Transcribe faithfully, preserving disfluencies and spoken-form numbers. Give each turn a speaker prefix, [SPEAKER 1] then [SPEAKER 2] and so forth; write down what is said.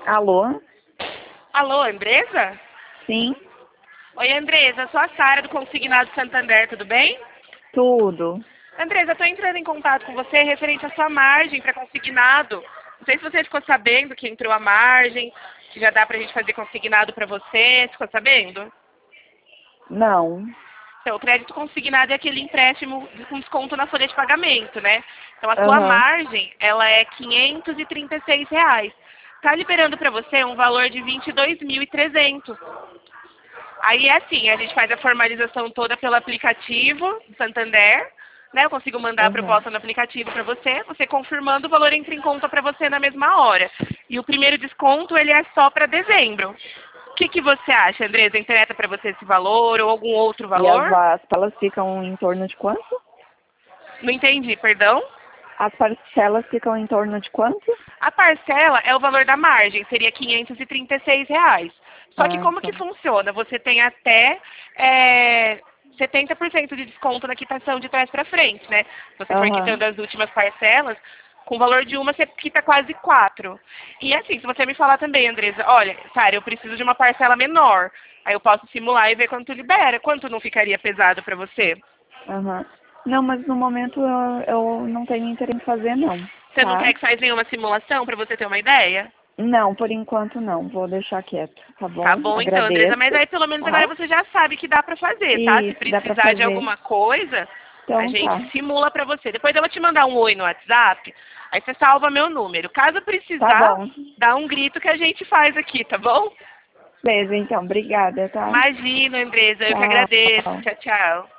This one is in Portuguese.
[SPEAKER 1] Alô?
[SPEAKER 2] Alô, Andresa?
[SPEAKER 1] Sim,
[SPEAKER 2] Oi, Andresa, sou a Sara do Consignado Santander, tudo bem?
[SPEAKER 1] tudo.
[SPEAKER 2] Andresa, estou entrando em contato com você referente à sua margem para consignado. Não sei se você ficou sabendo que entrou a margem, que já dá para a gente fazer consignado para você. Ficou sabendo?
[SPEAKER 1] Não.
[SPEAKER 2] Então, o crédito consignado é aquele empréstimo com desconto na folha de pagamento, né? Então, a sua
[SPEAKER 1] Aham,
[SPEAKER 2] margem, ela é quinhentos e trinta e seis reais. Está liberando para você um valor de vinte e dois mil e trezentos. Aí é assim, a gente faz a formalização toda pelo aplicativo do Santander, né? Eu consigo mandar a
[SPEAKER 1] aham.
[SPEAKER 2] proposta no aplicativo para você, você confirmando o valor entra em conta para você na mesma hora. E o primeiro desconto, ele é só para dezembro. O que, que você acha, Andresa? Interessa para você esse valor ou algum outro
[SPEAKER 1] E as,
[SPEAKER 2] valor?
[SPEAKER 1] as parcelas ficam em torno de quanto?
[SPEAKER 2] Não entendi, perdão?
[SPEAKER 1] As parcelas ficam em torno de quanto?
[SPEAKER 2] A parcela é o valor da margem, seria quinhentos e trinta e seis reais. Só que
[SPEAKER 1] Ah,
[SPEAKER 2] como
[SPEAKER 1] tá.
[SPEAKER 2] que funciona? Você tem até é, setenta por cento de desconto na quitação de trás para frente, né? Se você for
[SPEAKER 1] Aham.
[SPEAKER 2] quitando as últimas parcelas, com o valor de uma você quita quase quatro. E assim, se você me falar também, Andresa, olha, Sara, eu preciso de uma parcela menor. Aí eu posso simular e ver quanto libera. Quanto não ficaria pesado para você?
[SPEAKER 1] Aham. Não, mas no momento eu, eu não tenho interesse em fazer, não.
[SPEAKER 2] Você não
[SPEAKER 1] Tá?
[SPEAKER 2] quer que faz nenhuma simulação para você ter uma ideia?
[SPEAKER 1] Não, por enquanto não. Vou deixar quieto, tá
[SPEAKER 2] Tá
[SPEAKER 1] bom?
[SPEAKER 2] bom então, Andresa, mas
[SPEAKER 1] Agradeço.
[SPEAKER 2] aí pelo menos agora
[SPEAKER 1] Tá?
[SPEAKER 2] você já sabe que dá pra fazer, tá? Se
[SPEAKER 1] Isso, dá pra
[SPEAKER 2] precisar de
[SPEAKER 1] fazer.
[SPEAKER 2] alguma coisa, a
[SPEAKER 1] Então
[SPEAKER 2] gente
[SPEAKER 1] tá.
[SPEAKER 2] simula pra você. Depois eu vou te mandar um oi no WhatsApp, aí você salva meu número. Caso
[SPEAKER 1] Tá
[SPEAKER 2] precisar,
[SPEAKER 1] bom.
[SPEAKER 2] dá um grito que a gente faz aqui, tá bom?
[SPEAKER 1] Beleza, então. Obrigada, tá?
[SPEAKER 2] Imagina, Andresa, eu que agradeço.
[SPEAKER 1] Tchau.
[SPEAKER 2] Tchau, tchau.